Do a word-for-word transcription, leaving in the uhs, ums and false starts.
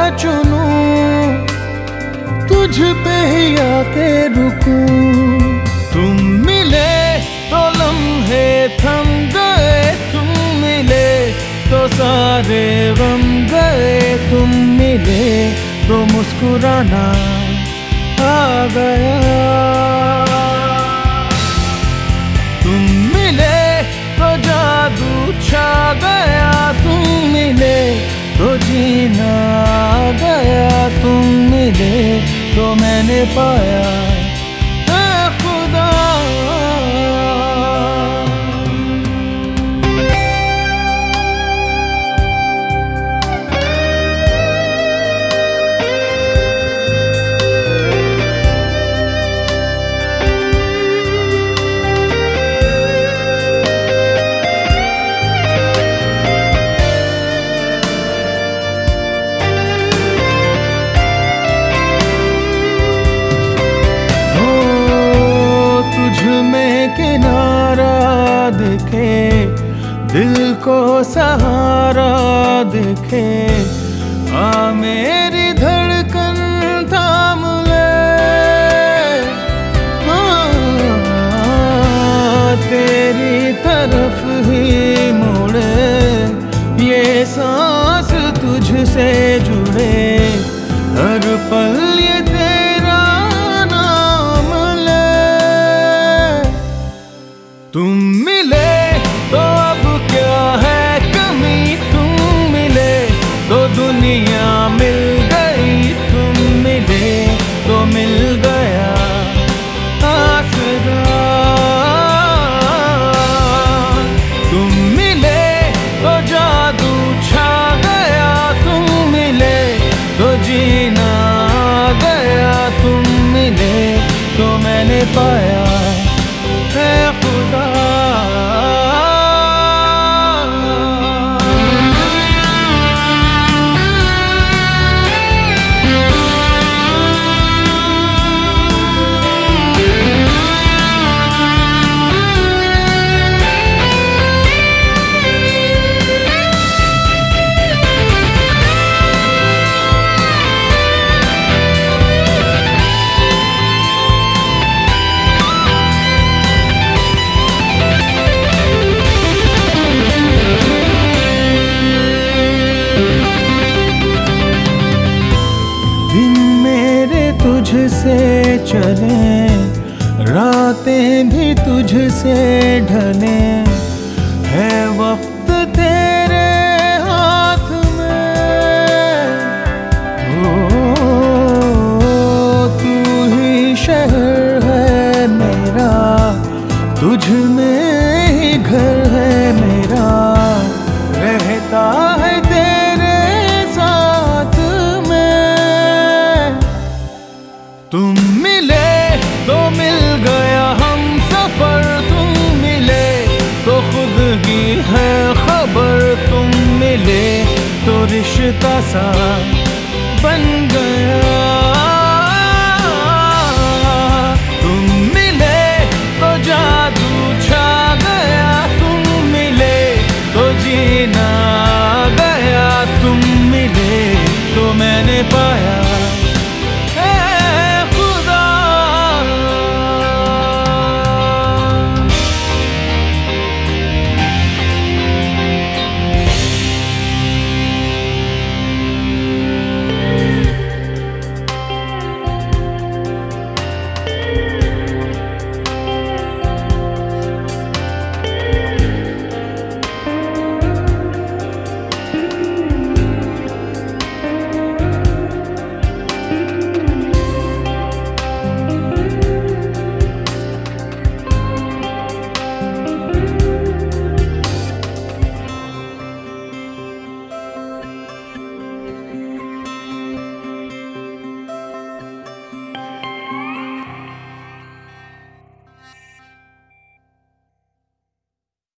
चुनूं, तुझ पे ही आके रुकूं। तुम मिले तो लम्हे थम गए, तुम मिले तो सारे गम गए, तुम मिले तो मुस्कुराना आ गया। तुम मिले तो जादू छा गया, तुम मिले तो जीना आ गया, तुम मिले तो मैंने पाया ऐ खुदा। किनारा देखे दिल को सहारा देखे, आ मेरी धड़कन थाम ले, तेरी तरफ ही मुड़े ये सांस, तुझसे जुड़े हर पल ये तेरा नाम ले। तुम मिले तो अब क्या है कमी, तुम मिले तो दुनिया मिल गई, तुम मिले तो मिल गया आसरा। तुम मिले तो जादू छा गया, तुम मिले तो जीना आ गया, तुम मिले तो मैंने पाया ऐ खुदा। तुझसे चले, रातें भी तुझसे ढले, है वक्त तेरे हाथ में। ओ तू ही शहर है मेरा, तुझ में ही घर है मेरा, रहता है तेरे साथ में। तुम मिले तो मिल गया हम सफर, तुम मिले तो खुद की है खबर, तुम मिले तो रिश्ता सा बन गया।